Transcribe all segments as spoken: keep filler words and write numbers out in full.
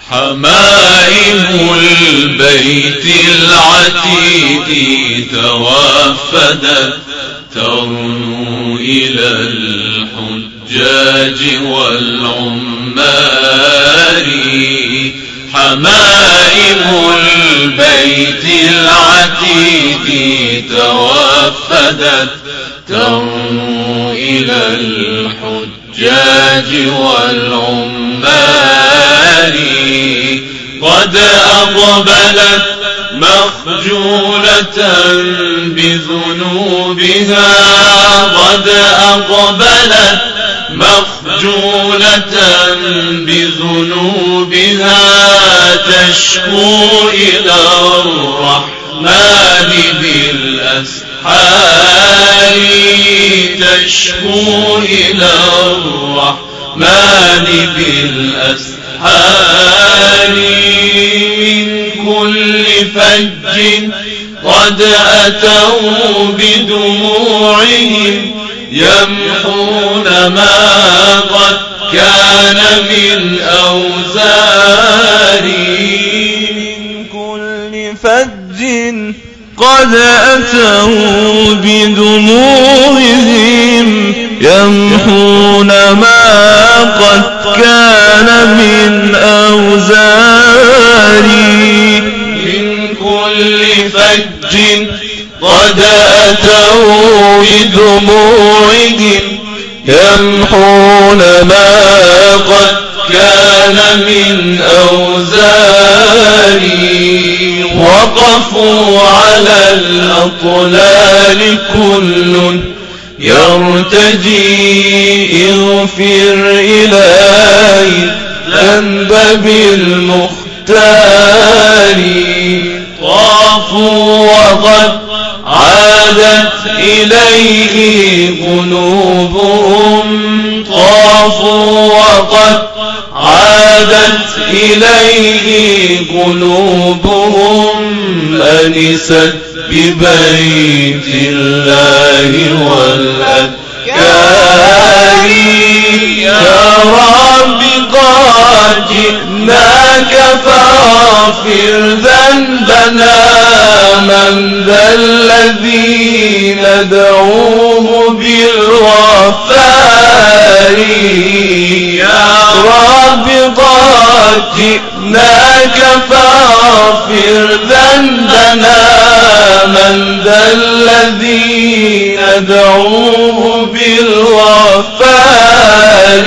حمائم البيت العتيق توافدت ترنو إلى الحجاج والعمار. حمائم البيت العتيق توافدت ترنو إلى الحجاج والعمار. قد أقبلت مخجولة بذنوبها قد أقبلت مخجولة بذنوبها تشكو إلى الرحمن بالأسحار. تشكو إلى الرحمن بالأسحار. من كل فج قد أتوا بدموعهم يمحون ما قد كان من أوزار. من كل فج قد أتوا بدموعهم يمحون ما قد كان من أوزار. من كل فج قد أتوا بدموعهم يمحون ما قد كان من أوزار. وقفوا على الأطلال كل يرتجي اغفر إلهي ذنب بالمختار. طافوا وقد عادت إليه قلوبهم طافوا وقد عادت إليه قلوبهم أنست ببيت الله والأذكار. يا رب قد جئناك فاغفر ذنبنا من ذا الذي ندعوه بالغفار. يا رب قد جئناك فاغفر ذنبنا من ذا الذي ندعوه بالغفار.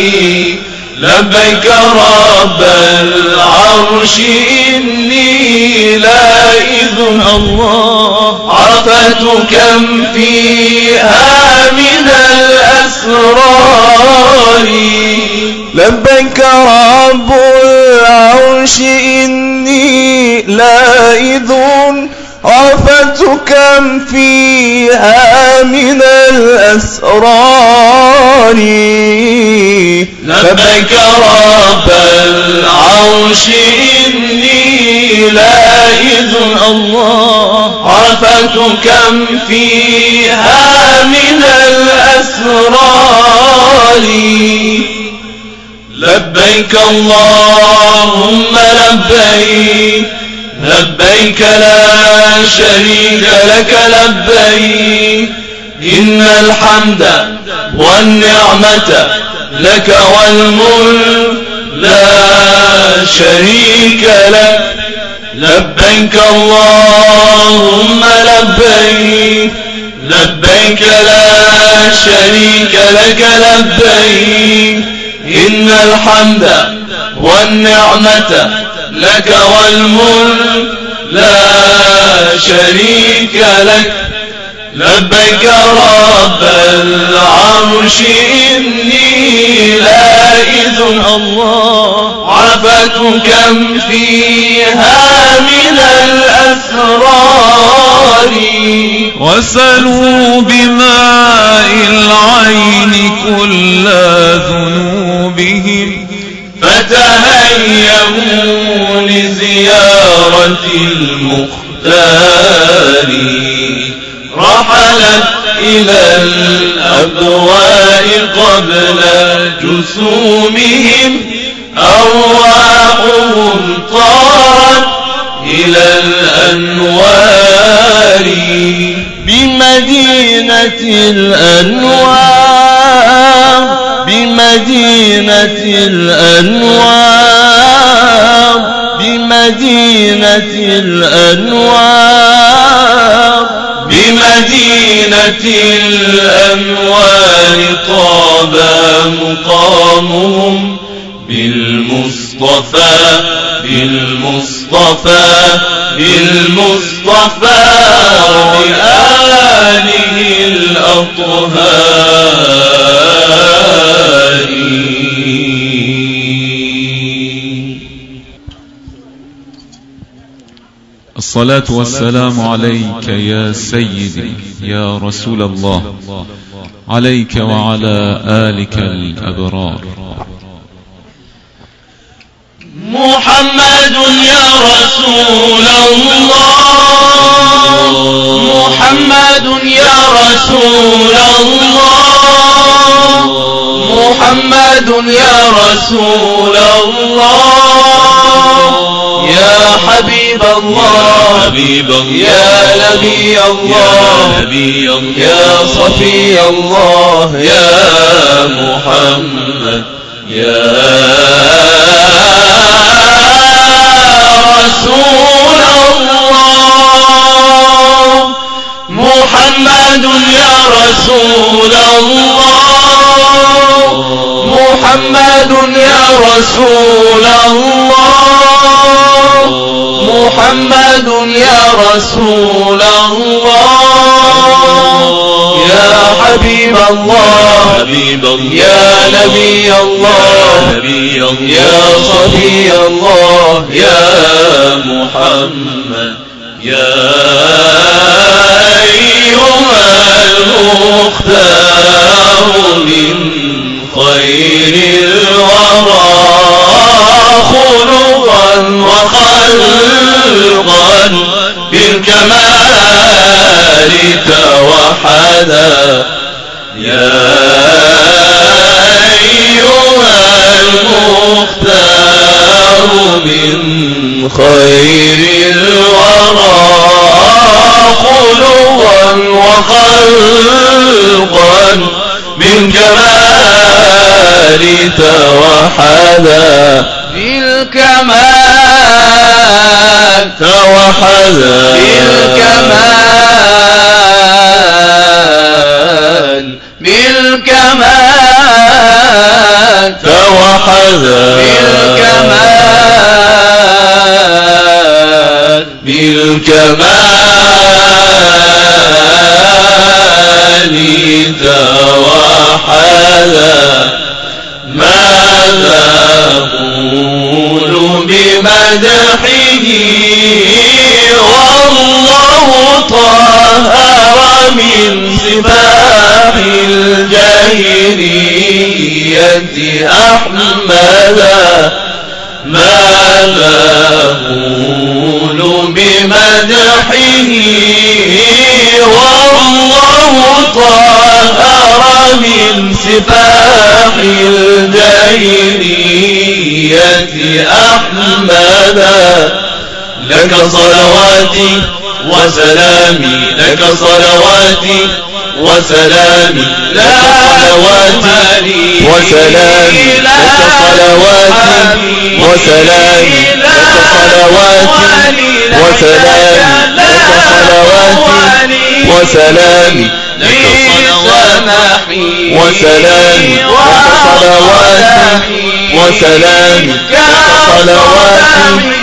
لبيك رب العرش إني لائذ الله عرفت كم فيها من الأسرار. لبيك رب العرش إني لائذ عرفت كم فيها من الأسرار. لبيك رب العرش إني لائذ الله عرفت كم فيها من الأسرار. لبيك اللهم لبيك لبيك لا شريك لك لبيك إن الحمد والنعمة لك والملك لا شريك لك. لبيك اللهم لبيك لبيك لا شريك لك لبيك إن الحمد والنعمة لك والملك لا شريك لك. لبيك رب العرش إني لائذ الله عرفت كم فيها من الأسرار. وسلوا بماء العين كل ذنوبهم فتهيئوا لزيارة المختار. رحلت إلى الأبواء قبل جسومهم أرواحهم طارت إلى الأنوار بمدينة الأنوار بمدينة الأنوار بمدينة الأنوار بمدينة الأنوار طاب مقامهم بالمصطفى بالمصطفى بالمصطفى وبآله الأطهار. الصلاة والسلام عليك يا سيدي يا رسول الله، عليك وعلى آلك الأبرار. محمد يا رسول الله، محمد يا رسول الله، محمد يا رسول الله، يا حبيب الله، يا نبي الله، يا صفي الله، يا محمد يا رسول الله. محمد يا رسول الله، محمد يا رسول الله، محمد يا رسول الله، يا حبيب الله، يا نبي الله، يا صفي الله، يا محمد يا أيها المختار من خير الورى خلقا وخلقا بالكمال توحدا، يا أيها المختار من خير الورى خلقا وخلقا بالكمال توحدا، بالكمال توحدا، بالكمال بالكمال توحدا، بالكمال بالكمال توحدا. ماذا أقول بمدحه والله طهر من سباح الجاهلية أحمدا. ماذا أقول بمدحه والله طهر من سفاح الجاهلية أحمدا. لك صلواتي وسلامي، لك صلواتي وسلامي، لك صلواتي وسلامي، لك صلواتي وسلامي، لك صلواتي وسلامي، لك صلواتي وسلامي، لك صلواتي وسلامي، لك صلواتي وسلامي، لك صلواتي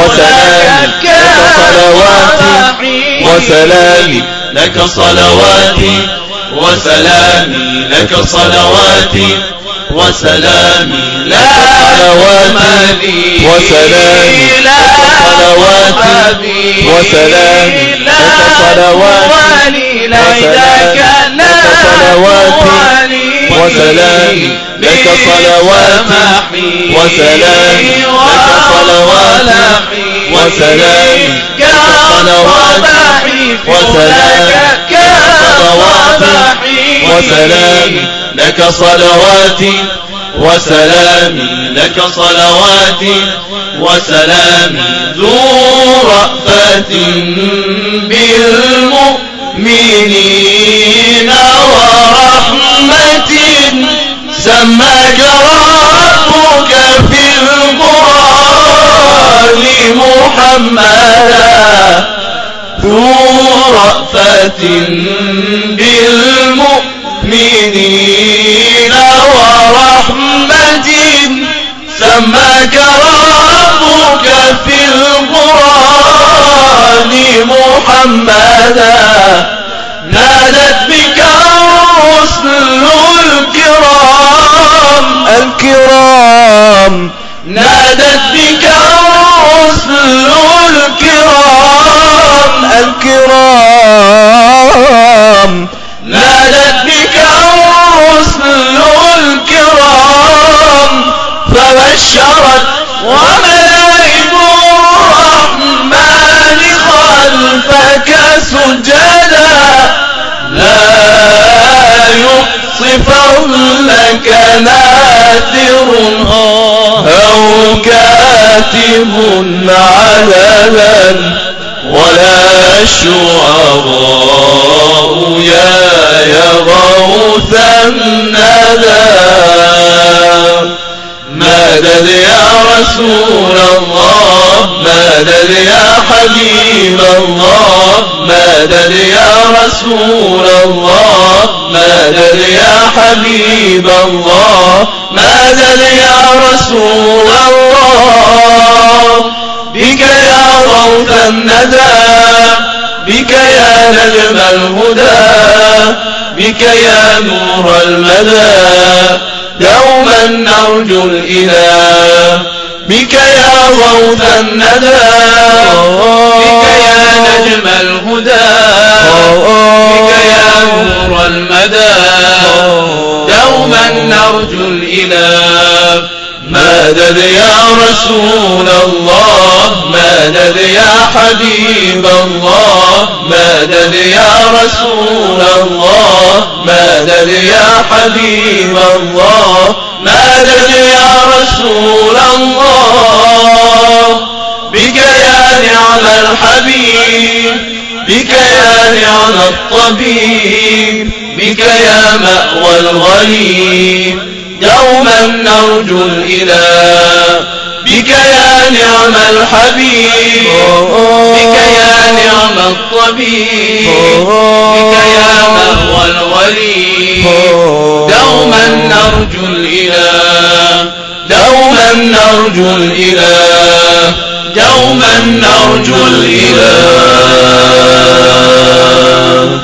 وسلامي، لك صلواتي وسلامي، لك صلواتي وسلامي، لك صلواتي وسلامي، لك صلواتي وسلامي، لك صلواتي وسلامي، لك صلواتي وسلامي، لك صلواتي وسلامي، لك صلواتي وسلامي، لك صلواتي وسلامي، لك صلواتي وسلامي لك صلواتي وسلامي ذو رأفة بالمؤمنين ورحمة سماك ربك في القرآن محمدا ذو رأفة بالمؤمنين ورحمة سماك ربك في القرآن محمدا نادت بك الرسل الكرام الكرام نادت بك الرسل الكرام الكرام نادت بك الرسل الكرام فبشرت وملائكة الرحمن خلفك سجدا لا يحصي فضلك ناثر أو كاتب علنا ولا الشعراء يا يا غوث الندى مدد يا رسول الله مدد يا حبيب الله مدد يا رسول الله مدد يا حبيب الله مدد يا رسول الله بك يا غوث الندى بك يا نجم الهدى بك يا نور المدى دوما نرجو الإله بك يا غوث الندى بك يا نجم الهدى بك يا نور المدى دوما نرجو الإله مدد يا رسول الله مدد يا حبيب الله مدد يا رسول الله مدد يا حبيب الله مدد يا رسول الله بك يا نعم الحبيب بك يا نعم الطبيب بك يا مأوى الغريب دوما نرجو الإله بك يا نعم الحبيب بك يا نعم الطبيب بك يا مأوى الغريب دوما نرجو الإله دوما نرجو الإله دوما نرجو الإله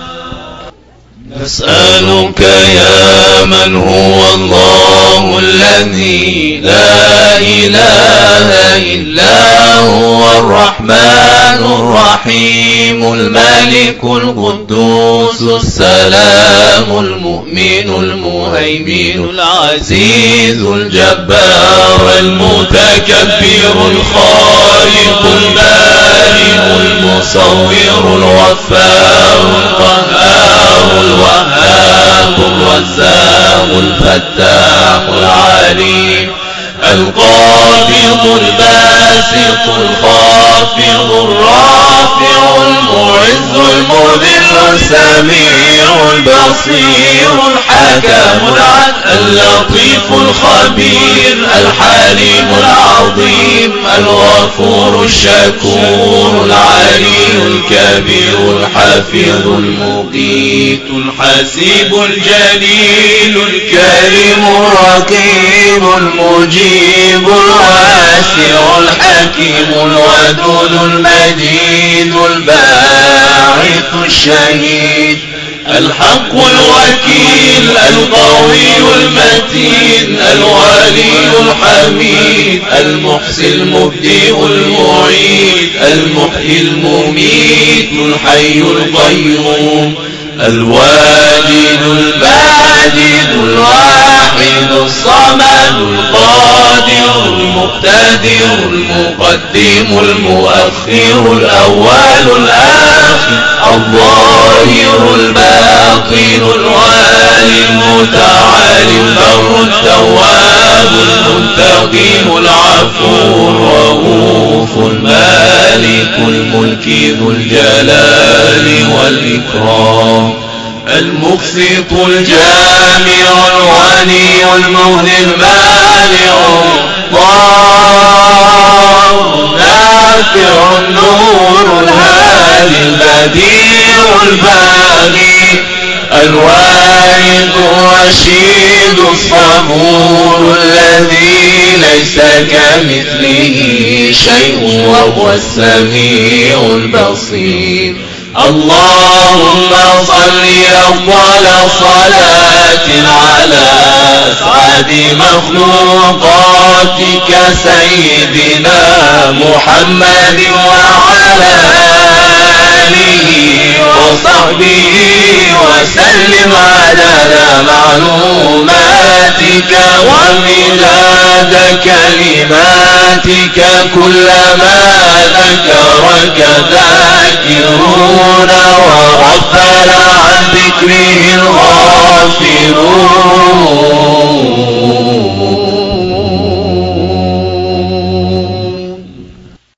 نسألك يا من هو الله الذي لا إله إلا هو الرحمن الرحيم الملك القدوس السلام المؤمن المهيمن العزيز الجبار المتكبر الخالق البارئ المصور الغفار القهار الوهاب الرزاق الفتاح العليم القابض الباسط الخافض الرافع المعز المذل السميع البصير الحكم العدل اللطيف الخبير الحليم العظيم الغفور الشكور العلي الكبير الحفيظ المقيت الحسيب الجليل الكريم الرقيب المجيب الواسع الحكيم الودود المجيد الباعث الشهيد الحق الوكيل القوي المتين الولي الحميد المحصي المبدئ المعيد المحيي المميت الحي القيوم الواجد الماجد الواحد الواحد الصمد القادر المقتدر المقدم المؤخر الأول الآخر الظاهر الباطن الوالي المتعالي البر التواب المنتقم العفو الرؤوف المالك الملك ذو الجلال والإكرام المقسط الجامع الغني المغني المانع الضار النافع النور الهادي البديع الباغي الوارث الرشيد الصبور الذي ليس كمثله شيء وهو السميع البصير اللهم صل أفضل صلاة على أسعد مخلوقاتك سيدنا محمد وعلى آله وصحبه وسلم عدد معلوماتك ومداد كلماتك كلما ذكرك ذاكرون وغفل عن ذكره